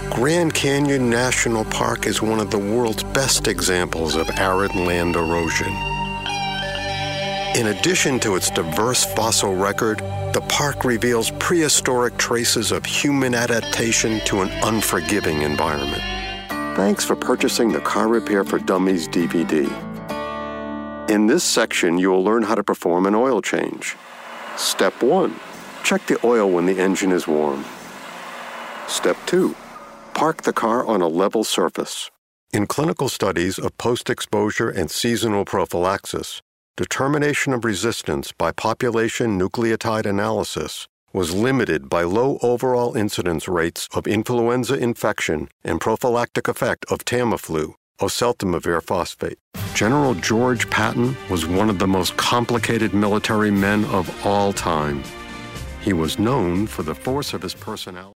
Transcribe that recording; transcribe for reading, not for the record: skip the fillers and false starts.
Grand Canyon National Park is one of the world's best examples of arid land erosion. In addition to its diverse fossil record, the park reveals prehistoric traces of human adaptation to an unforgiving environment. Thanks for purchasing the Car Repair for Dummies DVD. In this section, you will learn how to perform an oil change. Step 1. Check the oil when the engine is warm. Step 2. Park the car on a level surface. In clinical studies of post-exposure and seasonal prophylaxis, determination of resistance by population nucleotide analysis was limited by low overall incidence rates of influenza infection and prophylactic effect of Tamiflu, oseltamivir phosphate. General George Patton was one of the most complicated military men of all time. He was known for the force of his personality.